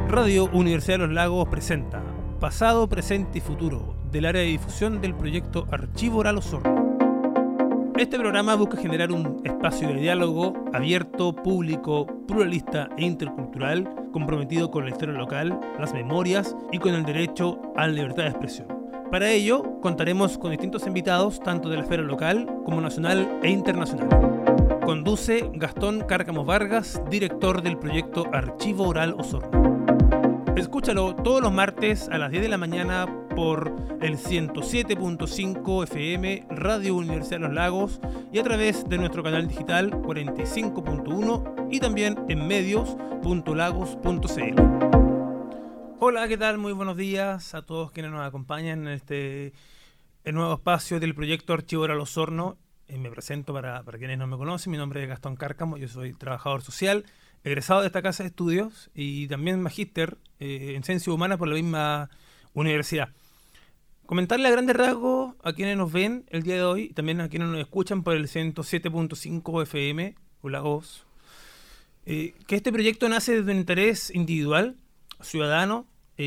Radio Universidad de los Lagos presenta Pasado, Presente y Futuro del área de difusión del proyecto Archivo Oral Osorno. Este programa busca generar un espacio de diálogo abierto, público, pluralista e intercultural comprometido con la historia local, las memorias y con el derecho a la libertad de expresión. Para ello, contaremos con distintos invitados tanto de la esfera local como nacional e internacional. Conduce Gastón Cárcamo Vargas, director del proyecto Archivo Oral Osorno. Escúchalo todos los martes a las 10 de la mañana por el 107.5 FM Radio Universidad de los Lagos y a través de nuestro canal digital 45.1 y también en medios.lagos.cl. Hola, ¿qué tal? Muy buenos días a todos quienes nos acompañan en el nuevo espacio del proyecto Archivo Oral Osorno. Me presento para quienes no me conocen. Mi nombre es Gastón Cárcamo, yo soy trabajador social, egresado de esta casa de estudios y también magíster en ciencia humana por la misma universidad. Comentarle a grandes rasgos a quienes nos ven el día de hoy y también a quienes nos escuchan por el 107.5 FM Lagos, que este proyecto nace desde un interés individual, ciudadano,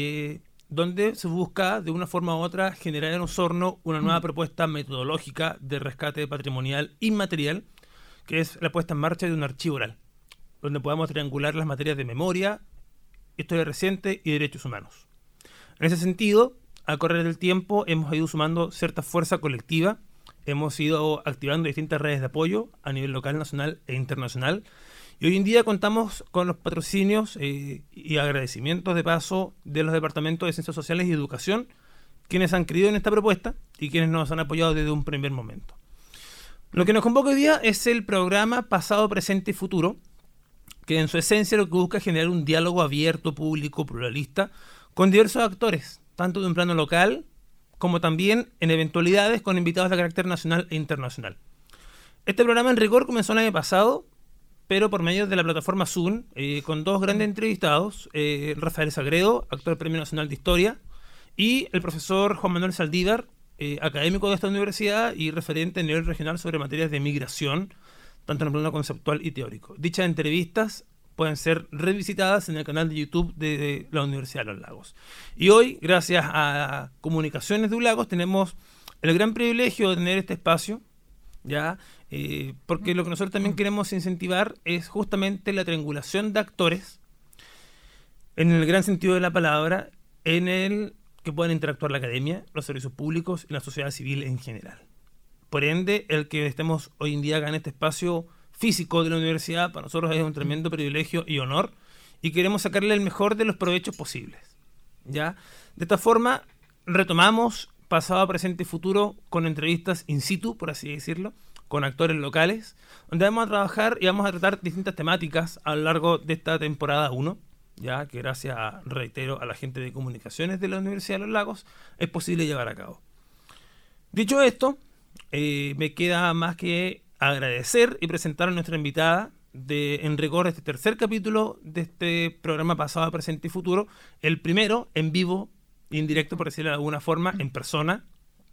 donde se busca de una forma u otra generar en Osorno una nueva propuesta metodológica de rescate patrimonial inmaterial, que es la puesta en marcha de un archivo oral, donde podamos triangular las materias de memoria, historia reciente y derechos humanos. En ese sentido, al correr del tiempo hemos ido sumando cierta fuerza colectiva, hemos ido activando distintas redes de apoyo a nivel local, nacional e internacional, y hoy en día contamos con los patrocinios y agradecimientos de paso de los departamentos de Ciencias Sociales y Educación, quienes han creído en esta propuesta y quienes nos han apoyado desde un primer momento. Lo que nos convoca hoy día es el programa Pasado, Presente y Futuro, que en su esencia lo que busca es generar un diálogo abierto, público, pluralista, con diversos actores, tanto de un plano local como también en eventualidades con invitados de carácter nacional e internacional. Este programa en rigor comenzó el año pasado, pero por medio de la plataforma Zoom, con dos grandes entrevistados, Rafael Sagredo, actor Premio Nacional de Historia, y el profesor Juan Manuel Saldívar, académico de esta universidad y referente a nivel regional sobre materias de migración, tanto en el plano conceptual y teórico. Dichas entrevistas pueden ser revisitadas en el canal de YouTube de la Universidad de los Lagos. Y hoy, gracias a Comunicaciones de Lagos, tenemos el gran privilegio de tener este espacio, ¿ya? Porque lo que nosotros también queremos incentivar es justamente la triangulación de actores, en el gran sentido de la palabra, en el que puedan interactuar la academia, los servicios públicos y la sociedad civil en general. Por ende, el que estemos hoy en día acá en este espacio físico de la universidad, para nosotros es un tremendo privilegio y honor, y queremos sacarle el mejor de los provechos posibles, ¿ya? De esta forma, retomamos Pasado, Presente y Futuro con entrevistas in situ, por así decirlo, con actores locales, donde vamos a trabajar y vamos a tratar distintas temáticas a lo largo de esta temporada 1, ya que gracias, reitero, a la gente de Comunicaciones de la Universidad de los Lagos, es posible llevar a cabo. Dicho esto, me queda más que agradecer y presentar a nuestra invitada en rigor este tercer capítulo de este programa Pasado, Presente y Futuro, el primero en vivo y en directo, por decirlo de alguna forma, en persona,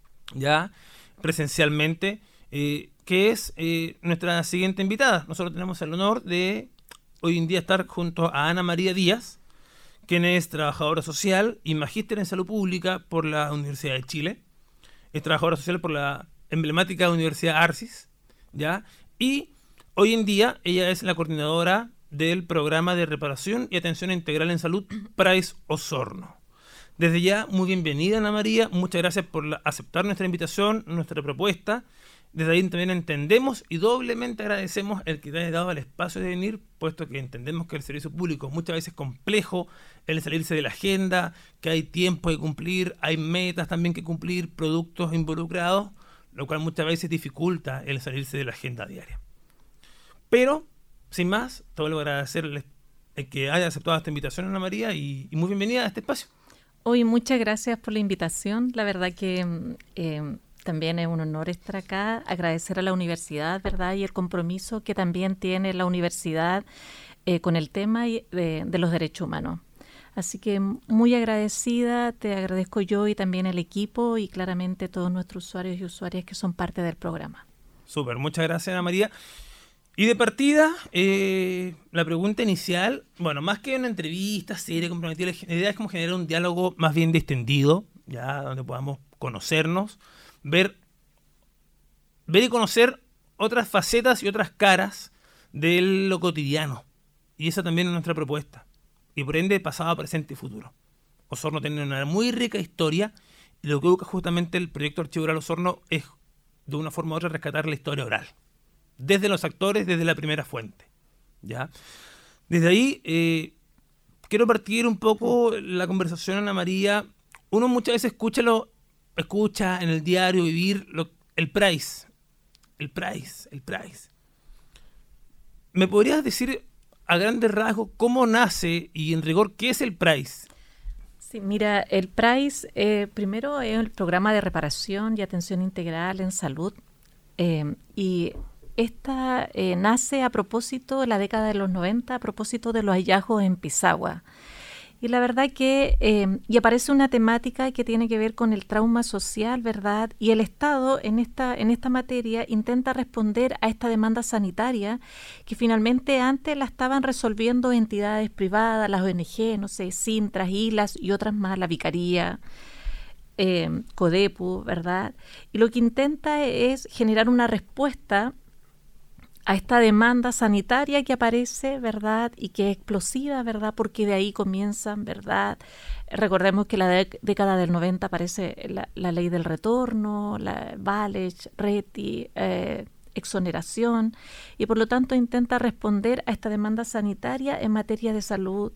ya presencialmente, que es nuestra siguiente invitada. Nosotros tenemos el honor de hoy en día estar junto a Ana María Díaz, quien es trabajadora social y magíster en salud pública por la Universidad de Chile, es trabajadora social por la emblemática Universidad Arcis, ¿ya? Y hoy en día ella es la coordinadora del programa de reparación y atención integral en salud PRAIS Osorno. Desde ya, muy bienvenida, Ana María, muchas gracias por aceptar nuestra invitación, nuestra propuesta. Desde ahí también entendemos y doblemente agradecemos el que te haya dado el espacio de venir, puesto que entendemos que el servicio público es muchas veces complejo, el salirse de la agenda, que hay tiempo que cumplir, hay metas también que cumplir, productos involucrados, lo cual muchas veces dificulta el salirse de la agenda diaria. Pero, sin más, te vuelvo a agradecer el que haya aceptado esta invitación, Ana María, y muy bienvenida a este espacio. Hoy muchas gracias por la invitación. La verdad que también es un honor estar acá, agradecer a la universidad, ¿verdad? Y el compromiso que también tiene la universidad con el tema de los derechos humanos. Así que muy agradecida, te agradezco yo y también el equipo y claramente todos nuestros usuarios y usuarias que son parte del programa. Súper, muchas gracias, Ana María. Y de partida, la pregunta inicial, bueno, más que una entrevista seria, comprometida, la idea es como generar un diálogo más bien distendido, ya donde podamos conocernos, ver y conocer otras facetas y otras caras de lo cotidiano. Y esa también es nuestra propuesta. Y por ende, pasado, presente y futuro. Osorno tiene una muy rica historia y lo que busca justamente el proyecto Archivo Oral Osorno es, de una forma u otra, rescatar la historia oral. Desde los actores, desde la primera fuente. ¿Ya? Desde ahí, quiero partir un poco la conversación, Ana María. Uno muchas veces escucha en el diario vivir el price. El price. ¿Me podrías decir a grandes rasgos cómo nace y en rigor qué es el price? Sí, mira, el PRAIS primero es el programa de reparación y atención integral en salud y esta nace a propósito de la década de los 90, a propósito de los hallazgos en Pisagua. Y la verdad que, y aparece una temática que tiene que ver con el trauma social, ¿verdad? Y el Estado en esta materia intenta responder a esta demanda sanitaria que finalmente antes la estaban resolviendo entidades privadas, las ONG, no sé, Sintras, ILAS y otras más, la Vicaría, CODEPU, ¿verdad? Y lo que intenta es generar una respuesta a esta demanda sanitaria que aparece, ¿verdad? Y que es explosiva, ¿verdad? Porque de ahí comienzan, ¿verdad? Recordemos que la década del 90 aparece la ley del retorno, la Valech, Reti, exoneración, y por lo tanto intenta responder a esta demanda sanitaria en materia de salud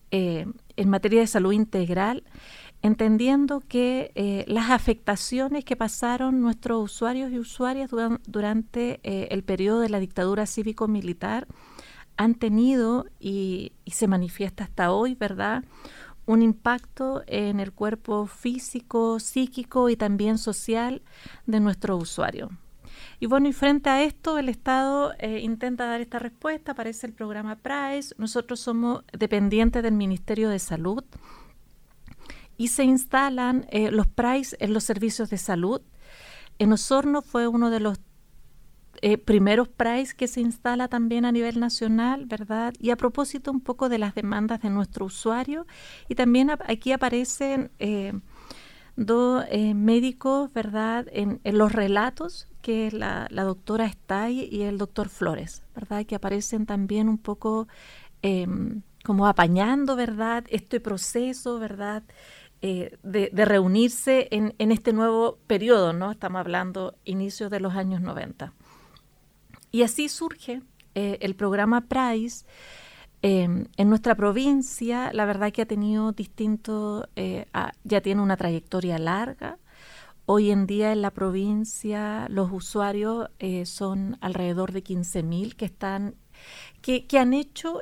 integral, entendiendo que las afectaciones que pasaron nuestros usuarios y usuarias durante el periodo de la dictadura cívico-militar han tenido y se manifiesta hasta hoy, ¿verdad?, un impacto en el cuerpo físico, psíquico y también social de nuestros usuarios. Y bueno, y frente a esto el Estado intenta dar esta respuesta, aparece el programa PRAIS, nosotros somos dependientes del Ministerio de Salud, y se instalan los PRAIS en los servicios de salud. En Osorno fue uno de los primeros PRAIS que se instala también a nivel nacional, ¿verdad? Y a propósito un poco de las demandas de nuestro usuario, y también aquí aparecen dos médicos, ¿verdad?, en los relatos, que es la doctora Estay y el doctor Flores, ¿verdad?, que aparecen también un poco como apañando, ¿verdad?, este proceso, ¿verdad?, de reunirse en este nuevo periodo, ¿no? Estamos hablando inicios de los años 90. Y así surge el programa PRAIS en nuestra provincia. La verdad que ha tenido ya tiene una trayectoria larga. Hoy en día en la provincia los usuarios son alrededor de 15.000 que han hecho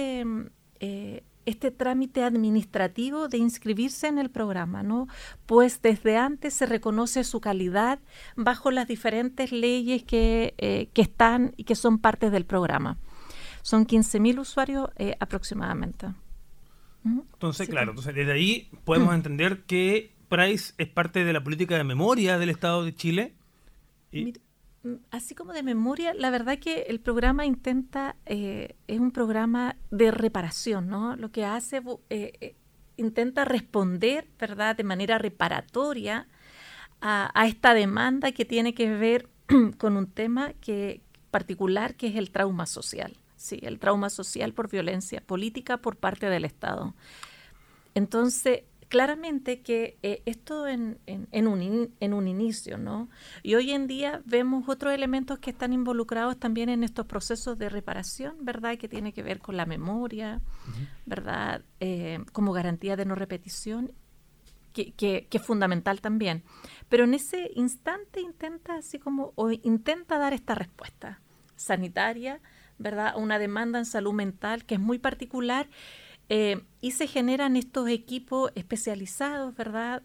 este trámite administrativo de inscribirse en el programa, ¿no? Pues desde antes se reconoce su calidad bajo las diferentes leyes que están y que son parte del programa. Son 15.000 usuarios aproximadamente. Entonces, sí, claro, entonces desde ahí podemos entender que PRAIS es parte de la política de memoria del Estado de Chile. Mira, así como de memoria, la verdad que el programa intenta, es un programa de reparación, ¿no? Lo que hace, intenta responder, ¿verdad?, de manera reparatoria a esta demanda que tiene que ver con un tema particular que es el trauma social. Sí, el trauma social por violencia política por parte del Estado. Entonces, claramente que esto en un inicio, ¿no? Y hoy en día vemos otros elementos que están involucrados también en estos procesos de reparación, ¿verdad?, que tiene que ver con la memoria, ¿verdad?, como garantía de no repetición, que es fundamental también. Pero en ese instante intenta dar esta respuesta sanitaria, ¿verdad?, a una demanda en salud mental que es muy particular. Y se generan estos equipos especializados, ¿verdad?,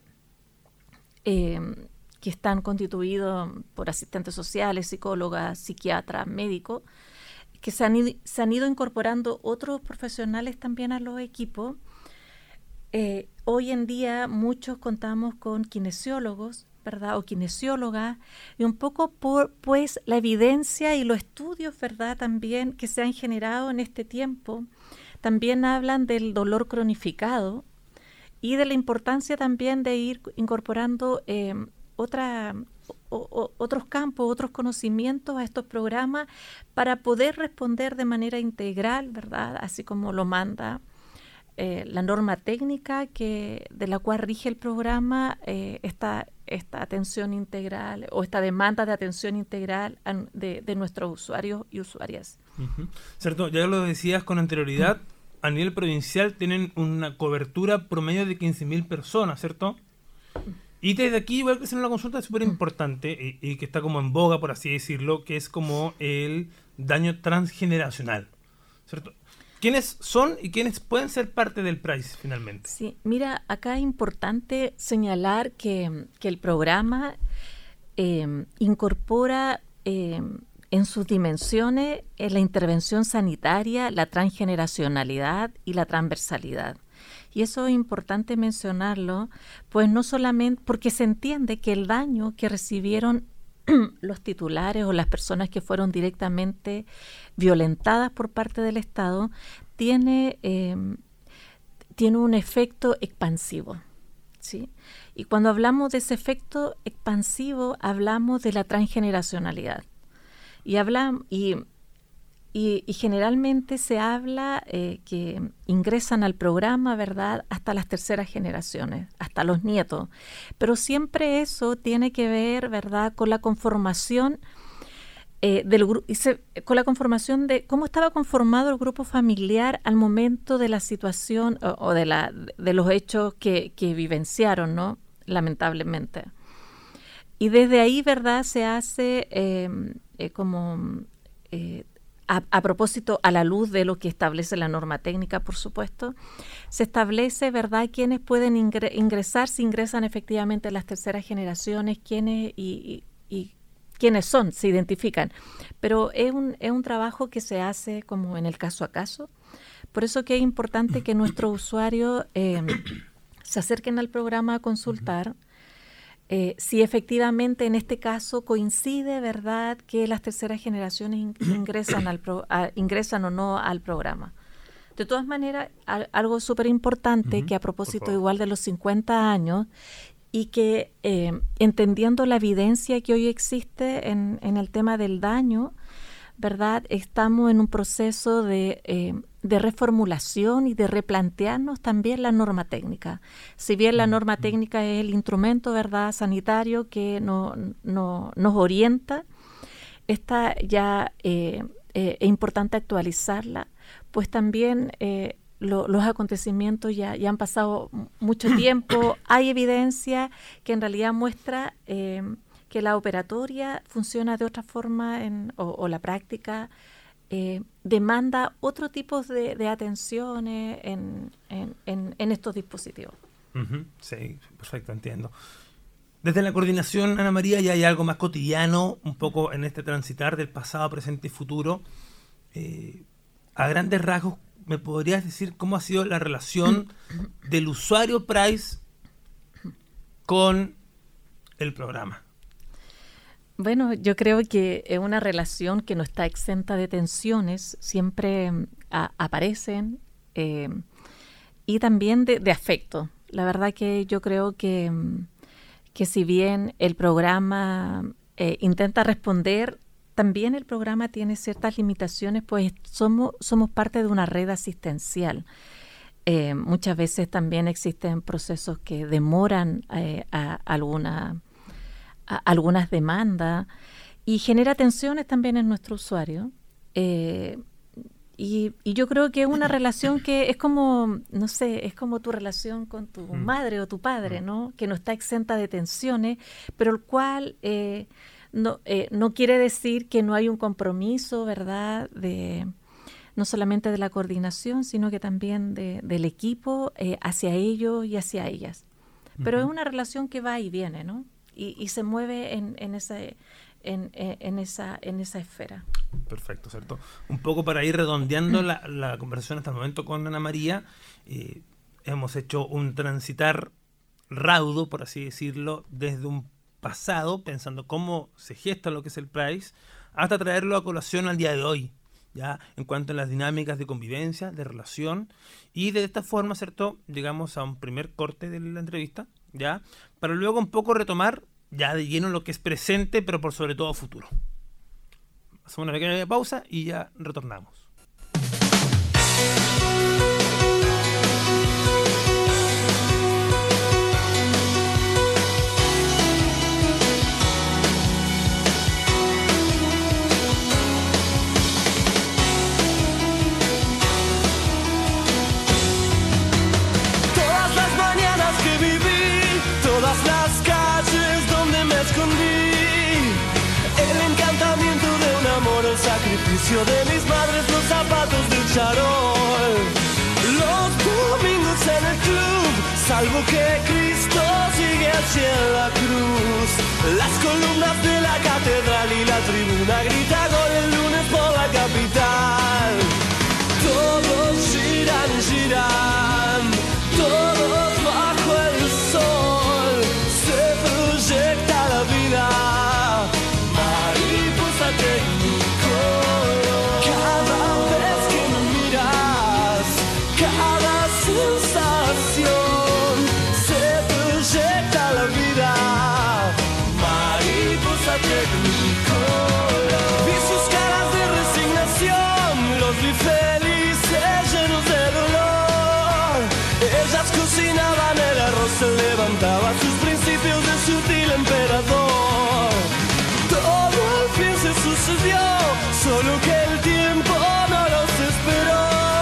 que están constituidos por asistentes sociales, psicólogas, psiquiatras, médicos, que se han ido incorporando otros profesionales también a los equipos. Hoy en día muchos contamos con kinesiólogos, ¿verdad? O kinesiólogas, y un poco pues la evidencia y los estudios, ¿verdad? También que se han generado en este tiempo, también hablan del dolor cronificado y de la importancia también de ir incorporando otros campos, otros conocimientos a estos programas para poder responder de manera integral, ¿verdad? Así como lo manda la norma técnica de la cual rige el programa, esta atención integral o esta demanda de atención integral de nuestros usuarios y usuarias. Uh-huh. Cierto, ya lo decías con anterioridad, a nivel provincial tienen una cobertura promedio de 15.000 personas, ¿cierto? Y desde aquí igual que hacer una consulta súper importante y que está como en boga, por así decirlo, que es como el daño transgeneracional, ¿cierto? ¿Quiénes son y quiénes pueden ser parte del PRAIS finalmente? Sí, mira, acá es importante señalar que el programa incorpora en sus dimensiones la intervención sanitaria, la transgeneracionalidad y la transversalidad. Y eso es importante mencionarlo, pues no solamente porque se entiende que el daño que recibieron los titulares o las personas que fueron directamente violentadas por parte del Estado tiene un efecto expansivo, ¿sí? Y cuando hablamos de ese efecto expansivo, hablamos de la transgeneracionalidad. Y generalmente se habla que ingresan al programa, ¿verdad?, hasta las terceras generaciones, hasta los nietos. Pero siempre eso tiene que ver, ¿verdad?, con la conformación con la conformación de cómo estaba conformado el grupo familiar al momento de la situación o de los hechos que vivenciaron, ¿no?, lamentablemente. Y desde ahí, ¿verdad?, se hace a propósito, a la luz de lo que establece la norma técnica, por supuesto, se establece, ¿verdad?, quiénes pueden ingresar, si ingresan efectivamente a las terceras generaciones, quiénes y quiénes son, se identifican. Pero es un trabajo que se hace como en el caso a caso. Por eso que es importante que nuestros usuarios se acerquen al programa a consultar si efectivamente en este caso coincide, ¿verdad?, que las terceras generaciones ingresan o no al programa. De todas maneras, algo súper importante que a propósito igual de los 50 años y que entendiendo la evidencia que hoy existe en el tema del daño, ¿verdad?, estamos en un proceso de reformulación y de replantearnos también la norma técnica. Si bien la norma técnica es el instrumento, ¿verdad?, sanitario que nos orienta, esta ya es importante actualizarla, pues también los acontecimientos ya han pasado mucho tiempo. Hay evidencia que en realidad muestra que la operatoria funciona de otra forma o la práctica demanda otro tipo de atenciones en estos dispositivos. Uh-huh. Sí, perfecto, entiendo. Desde la coordinación, Ana María, ya hay algo más cotidiano, un poco en este transitar del pasado, presente y futuro. A grandes rasgos, ¿me podrías decir cómo ha sido la relación del usuario PRAIS con el programa? Bueno, yo creo que es una relación que no está exenta de tensiones, siempre aparecen, y también de afecto. La verdad que yo creo que si bien el programa intenta responder, también el programa tiene ciertas limitaciones, pues somos parte de una red asistencial. Muchas veces también existen procesos que demoran algunas demandas y genera tensiones también en nuestro usuario. Y yo creo que es una relación que es como, no sé, es como tu relación con tu madre o tu padre, ¿no?, que no está exenta de tensiones, pero el cual no quiere decir que no hay un compromiso, ¿verdad?, no solamente de la coordinación, sino que también del equipo hacia ellos y hacia ellas. Pero es una relación que va y viene, ¿no?, y se mueve en esa esfera. Perfecto, ¿cierto? Un poco para ir redondeando la conversación hasta el momento con Ana María, hemos hecho un transitar raudo, por así decirlo, desde un pasado, pensando cómo se gesta lo que es el Price, hasta traerlo a colación al día de hoy, ya en cuanto a las dinámicas de convivencia, de relación, y de esta forma, ¿cierto?, llegamos a un primer corte de la entrevista, ya, para luego un poco retomar ya de lleno lo que es presente, pero por sobre todo futuro. Hacemos una pequeña pausa y ya retornamos. Todas las mañanas que viví, todas las calles donde me escondí, el encantamiento de un amor, el sacrificio de mis madres, los zapatos del charol, los domingos en el club, salvo que Cristo sigue hacia la cruz, las columnas de la catedral y la tribuna grita gol el lunes por la capital. Todos giran, giran, todos bajo el sol, se proyecta la vida, mariposa tecnicolor. Cada vez que me miras, cada sensación, se proyecta la vida, mariposa tecnicolor. Vi sus caras de resignación, los vi felices, llenos de dolor. Ellas cocinaban el arroz, se levantaba sus principios de sutil emperador. Todo al fin se sucedió, solo que el tiempo no los esperó.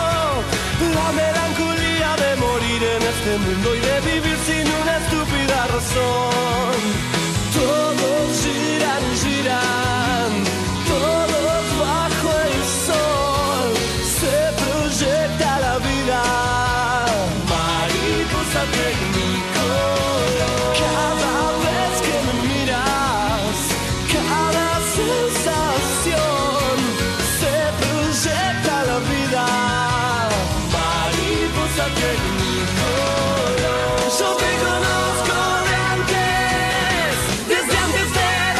La melancolía de morir en este mundo y de vivir sin una estúpida razón. Todos giran, giran, todos bajo el sol, se proyecta la vida, mariposa tecnicolor. Cada vez que me miras, cada sensación, se proyecta la vida, mariposa tecnicolor. Yo te conozco de antes, desde antes del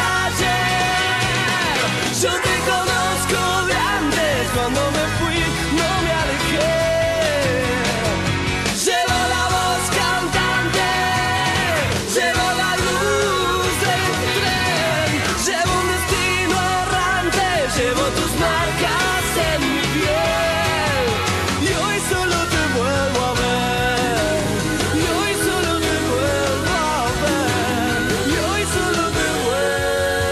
ayer. Yo te conozco de antes, cuando me fui no me alejé. Llevo la voz cantante, llevo la luz del tren, llevo un destino errante, llevo tus marcas en mi piel. Y hoy solo te vuelvo a ver, y hoy solo te vuelvo a ver, y hoy solo te vuelvo a ver.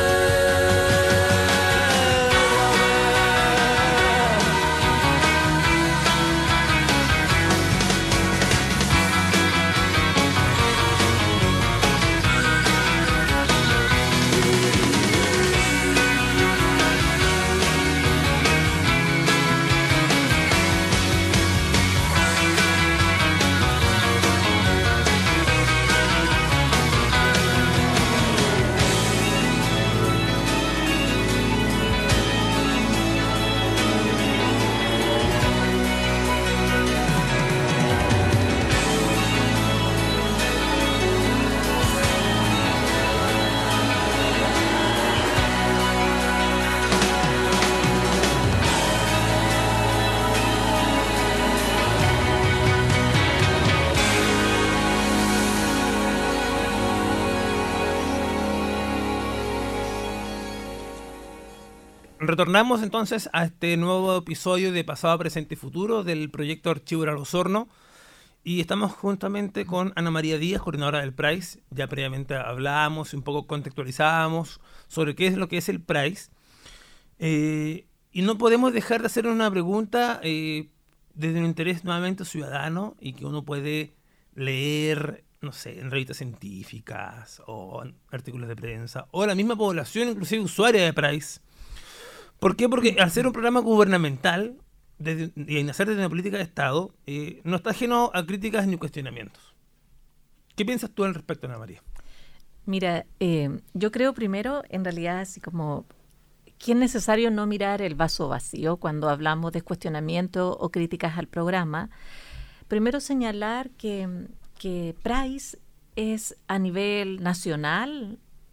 Retornamos entonces a este nuevo episodio de Pasado, Presente y Futuro del proyecto Archivo Oral Osorno, y estamos juntamente con Ana María Díaz, coordinadora del Price. Ya previamente hablábamos y un poco contextualizábamos sobre qué es lo que es el Price, y no podemos dejar de hacer una pregunta desde un interés nuevamente ciudadano y que uno puede leer, no sé, en revistas científicas o en artículos de prensa, o la misma población, inclusive usuaria de Price. ¿Por qué? Porque al ser un programa gubernamental y nacer desde una política de Estado, no está ajeno a críticas ni cuestionamientos. ¿Qué piensas tú al respecto, Ana María? Mira, yo creo primero, en realidad, así como que es necesario no mirar el vaso vacío cuando hablamos de cuestionamiento o críticas al programa. Primero señalar que Price es a nivel nacional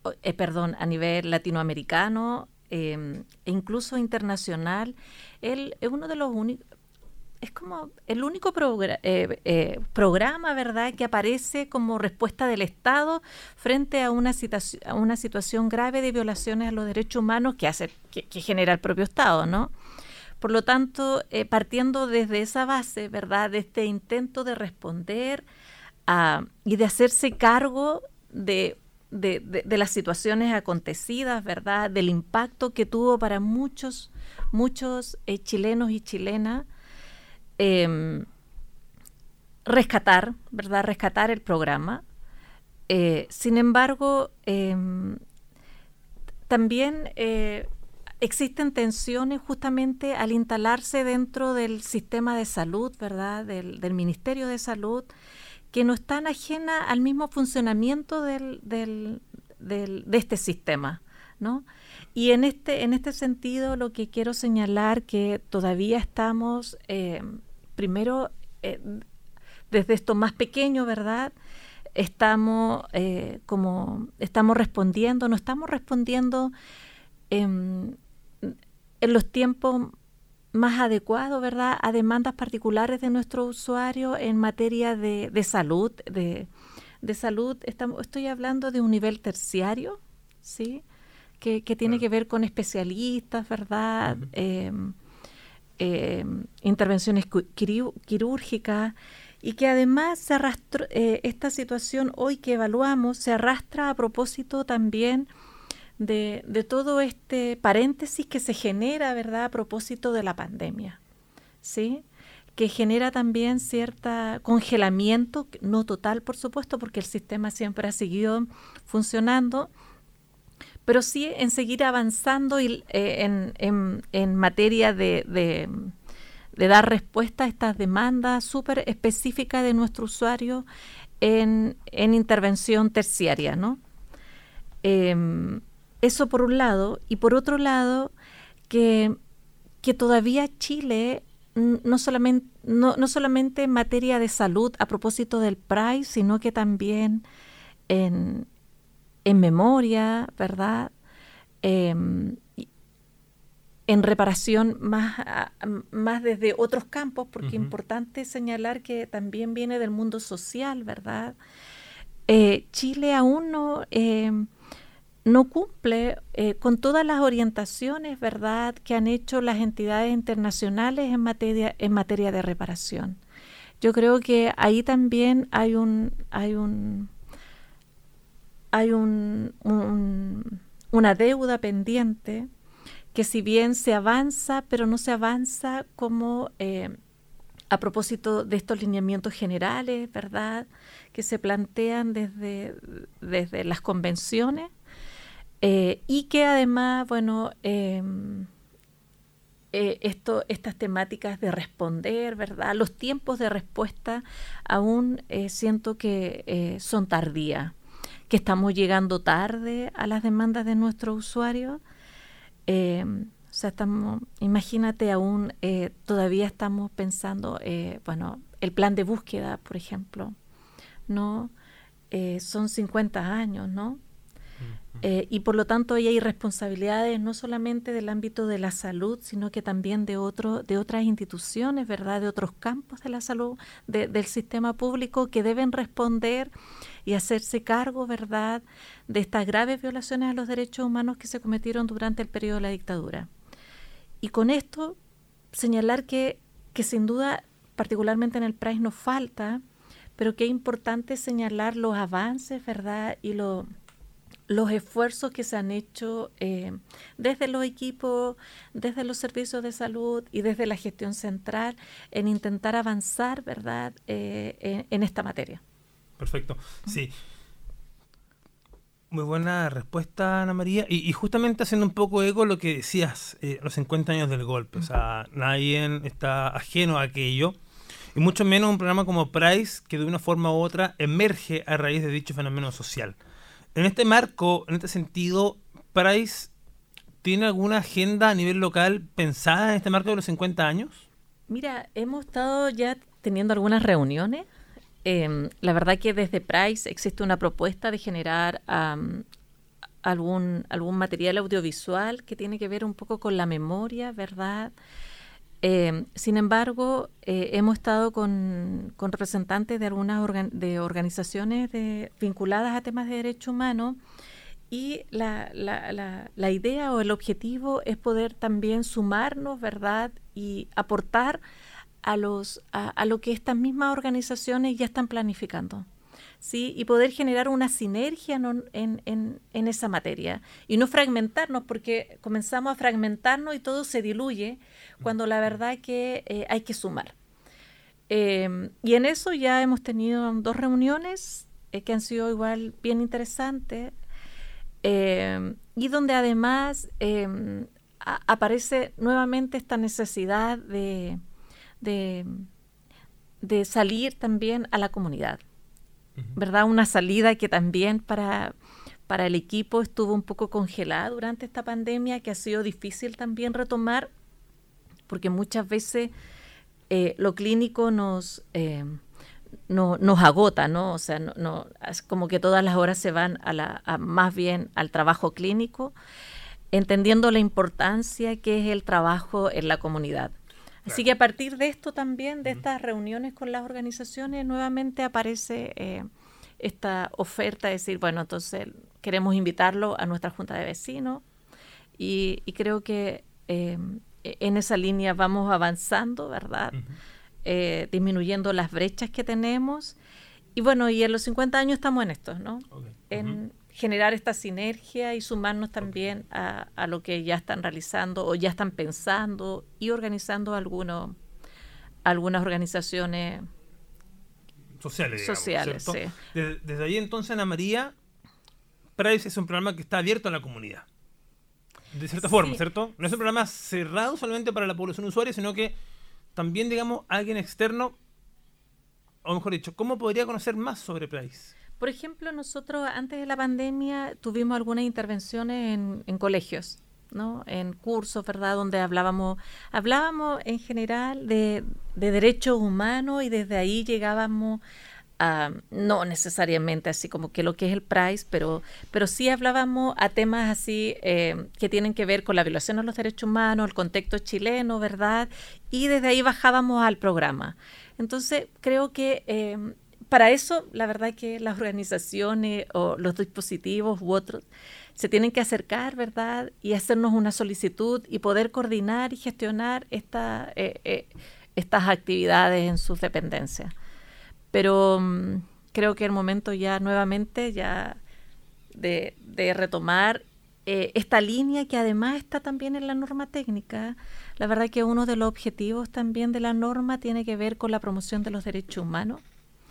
a nivel latinoamericano e incluso internacional. Él es uno de los únicos, es como el único programa, ¿verdad?, que aparece como respuesta del Estado frente a una situación grave de violaciones a los derechos humanos que genera el propio Estado, ¿no? Por lo tanto, partiendo desde esa base, ¿verdad?, de este intento de responder y de hacerse cargo de las situaciones acontecidas, ¿verdad?, del impacto que tuvo para muchos chilenos y chilenas, rescatar el programa. Sin embargo, también existen tensiones justamente al instalarse dentro del sistema de salud, ¿verdad?, del Ministerio de Salud, que no están ajenas al mismo funcionamiento de este sistema, ¿no? Y en este sentido, lo que quiero señalar que todavía estamos, primero, desde esto más pequeño, ¿verdad?, estamos respondiendo, no estamos respondiendo en los tiempos más adecuados, ¿verdad?, a demandas particulares de nuestros usuarios en materia de salud. De salud, estoy hablando de un nivel terciario, ¿sí?, que tiene que ver con especialistas, ¿verdad?, intervenciones quirúrgicas, y que además se arrastró, esta situación hoy que evaluamos se arrastra a propósito también de todo este paréntesis que se genera, ¿verdad?, a propósito de la pandemia, ¿sí?, que genera también cierta congelamiento, no total, por supuesto, porque el sistema siempre ha seguido funcionando, pero sí en seguir avanzando en materia de dar respuesta a estas demandas súper específicas de nuestro usuario en intervención terciaria, ¿no? Eso por un lado, y por otro lado, que todavía Chile, no solamente en materia de salud a propósito del PRAE, sino que también en memoria, ¿verdad?, en reparación más desde otros campos, porque es importante señalar que también viene del mundo social, ¿verdad? Chile aún no cumple con todas las orientaciones, ¿verdad?, que han hecho las entidades internacionales en materia de reparación. Yo creo que ahí también hay una deuda pendiente, que si bien se avanza, pero no se avanza como a propósito de estos lineamientos generales, ¿verdad?, que se plantean desde las convenciones, y que además, bueno, estas temáticas de responder, ¿verdad?, los tiempos de respuesta aún siento que son tardías, que estamos llegando tarde a las demandas de nuestros usuarios. O sea, imagínate aún, todavía estamos pensando, el plan de búsqueda, por ejemplo, ¿no? Son 50 años, ¿no? Y por lo tanto ahí hay responsabilidades no solamente del ámbito de la salud, sino que también de otras instituciones, ¿verdad?, de otros campos de la salud, del sistema público, que deben responder y hacerse cargo, ¿verdad?, de estas graves violaciones a los derechos humanos que se cometieron durante el periodo de la dictadura. Y con esto señalar que sin duda, particularmente en el PRAE, nos falta, pero que es importante señalar los avances, ¿verdad?, y los esfuerzos que se han hecho desde los equipos, desde los servicios de salud y desde la gestión central en intentar avanzar, ¿verdad?, en esta materia. Perfecto, sí. Muy buena respuesta, Ana María. Y justamente haciendo un poco eco lo que decías, los 50 años del golpe. O sea, nadie está ajeno a aquello, y mucho menos un programa como PRAIS, que de una forma u otra emerge a raíz de dicho fenómeno social. En este marco, en este sentido, ¿PRAIS tiene alguna agenda a nivel local pensada en este marco de los 50 años? Mira, hemos estado ya teniendo algunas reuniones. La verdad que desde PRAIS existe una propuesta de generar algún material audiovisual que tiene que ver un poco con la memoria, ¿verdad? Sin embargo, hemos estado con representantes de algunas organizaciones vinculadas a temas de derechos humanos, y la idea o el objetivo es poder también sumarnos, ¿verdad? Y aportar a lo que estas mismas organizaciones ya están planificando, ¿sí? Y poder generar una sinergia en esa materia y no fragmentarnos, porque comenzamos a fragmentarnos y todo se diluye cuando la verdad que hay que sumar. Y en eso ya hemos tenido 2 reuniones que han sido igual bien interesantes, y donde además aparece nuevamente esta necesidad de salir también a la comunidad, ¿verdad? Una salida que también para el equipo estuvo un poco congelada durante esta pandemia, que ha sido difícil también retomar, porque muchas veces lo clínico nos agota, ¿no? O sea, no, es como que todas las horas se van más bien al trabajo clínico, entendiendo la importancia que es el trabajo en la comunidad. Así que a partir de esto también, de estas reuniones con las organizaciones, nuevamente aparece esta oferta de decir, bueno, entonces queremos invitarlo a nuestra junta de vecinos, y creo que en esa línea vamos avanzando, ¿verdad? Disminuyendo las brechas que tenemos. Y bueno, y en los 50 años estamos en esto, ¿no? Okay. En generar esta sinergia y sumarnos también a lo que ya están realizando o ya están pensando y organizando algunas organizaciones sociales, sí. Desde ahí entonces, Ana María, PRICE es un programa que está abierto a la comunidad, de cierta forma, ¿cierto? No es un programa cerrado solamente para la población usuaria, sino que también, digamos, alguien externo, o mejor dicho, ¿cómo podría conocer más sobre PRICE? Por ejemplo, nosotros antes de la pandemia tuvimos algunas intervenciones en colegios, ¿no? En cursos, ¿verdad? Donde hablábamos en general de derechos humanos, y desde ahí llegábamos a, no necesariamente así como que lo que es el PRICE, pero sí hablábamos a temas así que tienen que ver con la violación de los derechos humanos, el contexto chileno, ¿verdad? Y desde ahí bajábamos al programa. Entonces, creo que para eso, la verdad que las organizaciones o los dispositivos u otros se tienen que acercar, ¿verdad? Y hacernos una solicitud y poder coordinar y gestionar estas actividades en sus dependencias. Pero creo que el momento ya nuevamente ya de retomar esta línea, que además está también en la norma técnica. La verdad que uno de los objetivos también de la norma tiene que ver con la promoción de los derechos humanos.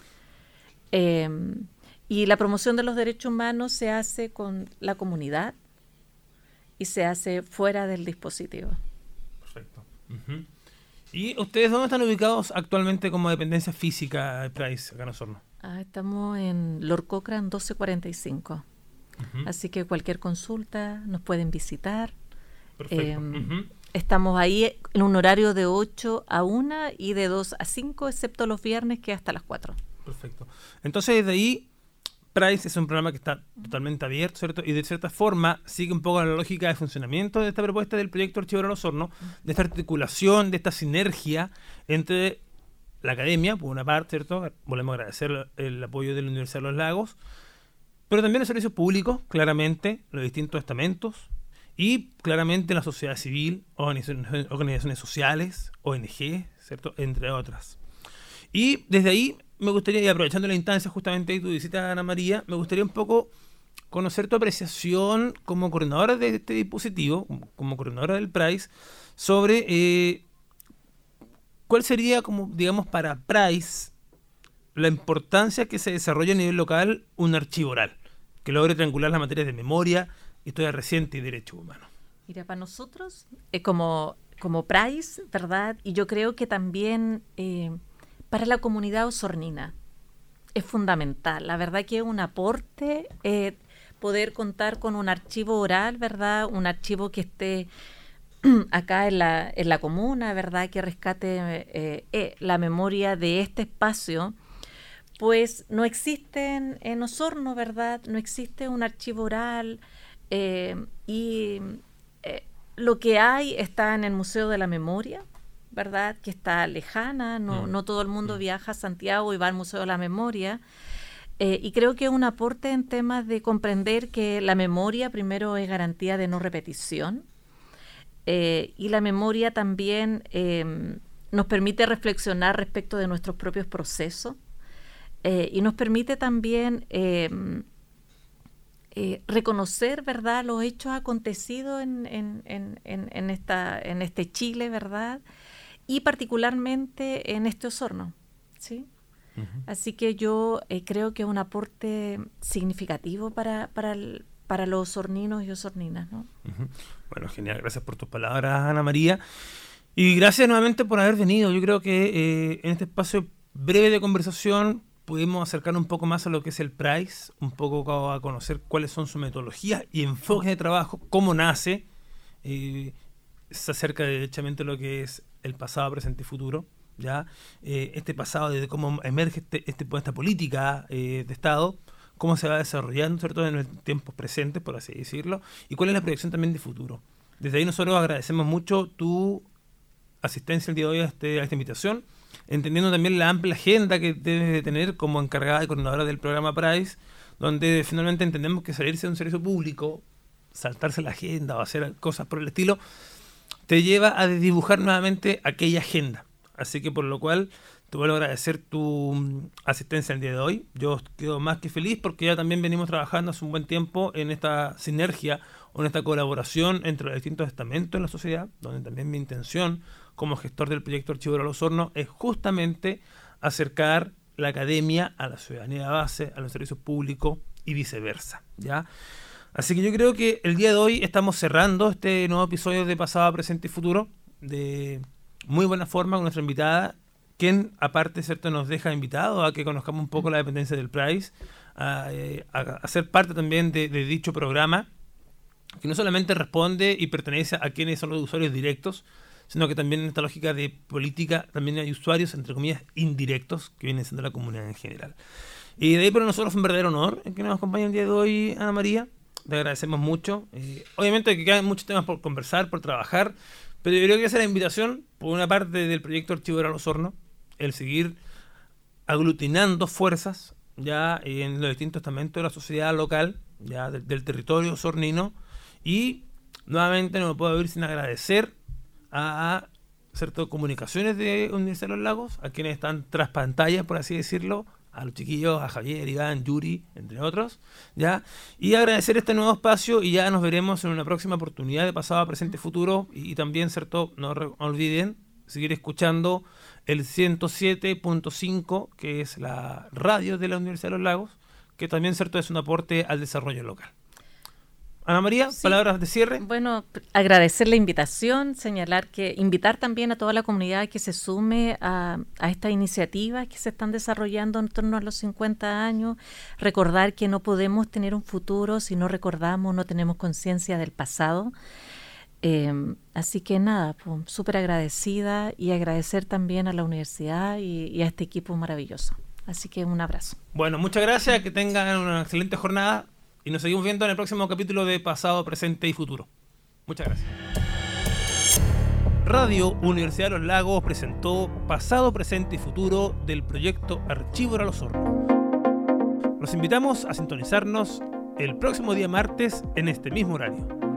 Y la promoción de los derechos humanos se hace con la comunidad y se hace fuera del dispositivo. Perfecto. Uh-huh. ¿Y ustedes dónde están ubicados actualmente como dependencia física de PRICE acá en Osorno? Estamos en Lord Cochrane 1245. Uh-huh. Así que cualquier consulta nos pueden visitar. Perfecto. Estamos ahí en un horario de 8 a 1 y de 2 a 5, excepto los viernes, que es hasta las 4. Perfecto. Entonces, desde ahí, PRICE es un programa que está totalmente abierto, ¿cierto? Y de cierta forma sigue un poco la lógica de funcionamiento de esta propuesta del proyecto Archivo Oral Osorno, de esta articulación, de esta sinergia entre la academia, por una parte, ¿cierto? Volvemos a agradecer el apoyo de la Universidad de los Lagos, pero también los servicios públicos, claramente, los distintos estamentos, y claramente la sociedad civil, organizaciones sociales, ONG, ¿cierto? Entre otras. Y desde ahí me gustaría, y aprovechando la instancia justamente de tu visita, Ana María, me gustaría un poco conocer tu apreciación como coordinadora de este dispositivo, como coordinadora del PRICE, sobre cuál sería, como digamos, para PRICE la importancia que se desarrolle a nivel local un archivo oral, que logre triangular las materias de memoria, historia reciente y derechos humanos. Mira, para nosotros, como PRICE, ¿verdad? Y yo creo que también para la comunidad osornina es fundamental. La verdad que es un aporte poder contar con un archivo oral, ¿verdad? Un archivo que esté acá en la comuna, ¿verdad? Que rescate la memoria de este espacio. Pues no existe en Osorno, ¿verdad? No existe un archivo oral Lo que hay está en el Museo de la Memoria, ¿verdad? Que está lejana, no todo el mundo viaja a Santiago y va al Museo de la Memoria. Y creo que es un aporte en temas de comprender que la memoria primero es garantía de no repetición, y la memoria también nos permite reflexionar respecto de nuestros propios procesos, y nos permite también reconocer, ¿verdad?, los hechos acontecidos en este Chile, ¿verdad?, y particularmente en este Osorno, ¿sí? Uh-huh. Así que yo creo que es un aporte significativo para los osorninos y osorninas, ¿no? Uh-huh. Bueno, genial. Gracias por tus palabras, Ana María. Y gracias nuevamente por haber venido. Yo creo que en este espacio breve de conversación pudimos acercar un poco más a lo que es el PRAIS, un poco a conocer cuáles son sus metodologías y enfoques de trabajo, cómo nace, se acerca derechamente lo que es el pasado, presente y futuro. ¿Ya? Este pasado, desde cómo emerge esta política de Estado, cómo se va desarrollando, sobre todo en los tiempos presentes, por así decirlo, y cuál es la proyección también de futuro. Desde ahí nosotros agradecemos mucho tu asistencia el día de hoy a esta invitación, entendiendo también la amplia agenda que debes de tener como encargada y coordinadora del programa PRAIS, donde finalmente entendemos que salirse de un servicio público, saltarse la agenda o hacer cosas por el estilo, te lleva a dibujar nuevamente aquella agenda. Así que por lo cual te vuelvo a agradecer tu asistencia el día de hoy. Yo quedo más que feliz porque ya también venimos trabajando hace un buen tiempo en esta sinergia o en esta colaboración entre los distintos estamentos en la sociedad, donde también mi intención como gestor del proyecto Archivo Oral Osorno es justamente acercar la academia a la ciudadanía de base, a los servicios públicos y viceversa, ¿ya? Así que yo creo que el día de hoy estamos cerrando este nuevo episodio de Pasado, Presente y Futuro de muy buena forma con nuestra invitada, quien aparte, ¿cierto?, nos deja invitados a que conozcamos un poco la dependencia del PRAIS, a ser parte también de dicho programa, que no solamente responde y pertenece a quienes son los usuarios directos, sino que también en esta lógica de política también hay usuarios, entre comillas, indirectos, que vienen siendo la comunidad en general. Y de ahí para nosotros fue un verdadero honor que nos acompañe el día de hoy, Ana María. Te agradecemos mucho. Obviamente que quedan muchos temas por conversar, por trabajar, pero yo creo que esa es la invitación, por una parte del proyecto Archivo Oral Osorno, el seguir aglutinando fuerzas ya en los distintos estamentos de la sociedad local, ya del territorio osornino, y nuevamente no me puedo ir sin agradecer a ciertas comunicaciones de Universidad de los Lagos, a quienes están tras pantalla, por así decirlo, a los chiquillos, a Javier, Iván, Yuri, entre otros, ¿ya? Y agradecer este nuevo espacio y ya nos veremos en una próxima oportunidad de Pasado, Presente y Futuro, y también, ¿cierto?, no olviden seguir escuchando el 107.5, que es la radio de la Universidad de los Lagos, que también, ¿cierto?, es un aporte al desarrollo local. Ana María, sí. Palabras de cierre. Bueno, agradecer la invitación, invitar también a toda la comunidad que se sume a estas iniciativas que se están desarrollando en torno a los 50 años, recordar que no podemos tener un futuro si no recordamos, no tenemos conciencia del pasado. Así que nada, pues, súper agradecida y agradecer también a la universidad y a este equipo maravilloso. Así que un abrazo. Bueno, muchas gracias, que tengan una excelente jornada. Y nos seguimos viendo en el próximo capítulo de Pasado, Presente y Futuro. Muchas gracias. Radio Universidad de los Lagos presentó Pasado, Presente y Futuro del proyecto Archivo Oral Osorno. Los invitamos a sintonizarnos el próximo día martes en este mismo horario.